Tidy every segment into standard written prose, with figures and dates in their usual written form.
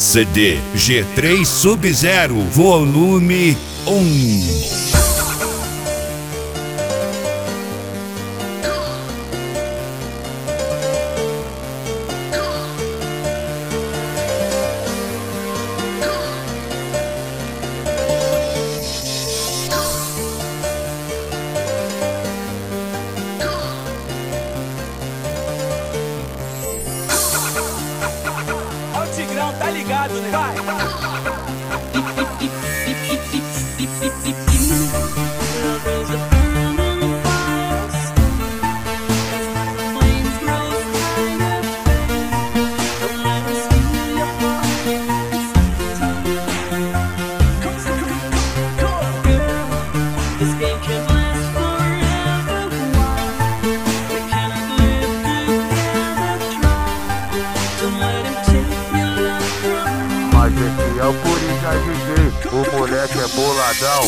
CD G3 Sub-Zero, volume 1. Tigrão, tá ligado, né? Vai! Mas esse é o Coringa DJ, o moleque é boladão.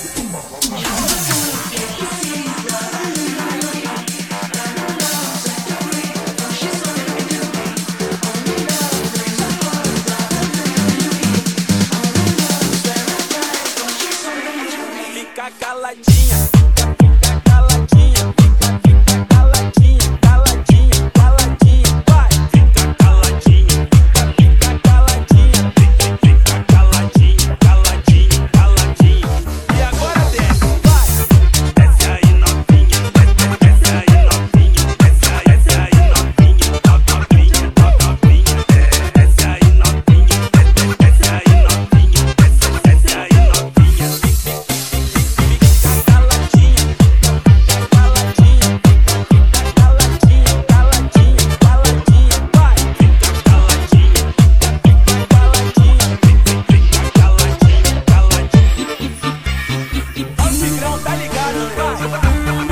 Fica caladinha, fica caladinha, fica caladinha, caladinha, caladinha, vai! Fica caladinha, fica caladinha, fica caladinha, caladinha, caladinha. E agora desce, vai! Desce aí novinha, desce aí novinha, desce aí novinha, novinha, novinha, desce aí novinha, desce aí novinha, desce aí novinha. Tá ligado, vai!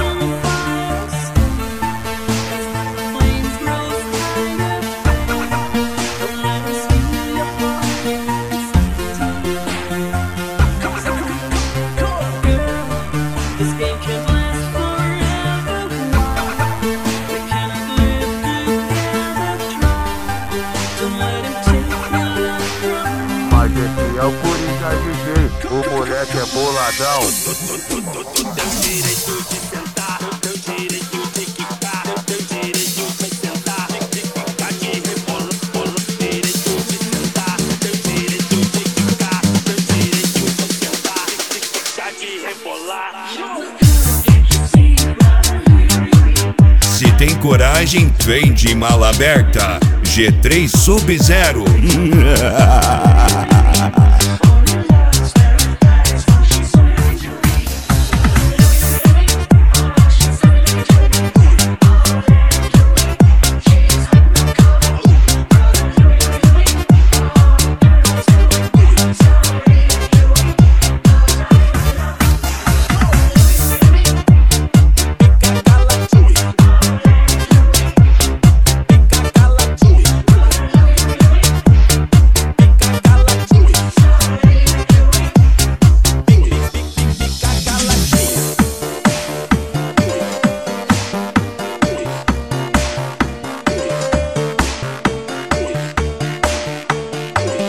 Mas esse é o Coringa DJ, o moleque é boladão. Teu direito de sentar, teu direito de quicar, teu direito de sentar, de ficar de rebola, direito de sentar, teu direito de quicar, teu direito de sentar, de ficar de rebolar. Se tem coragem, vem de mala aberta. G3 Sub-Zero.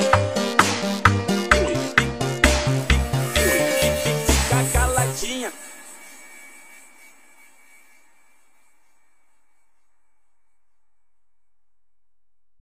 Fica caladinha.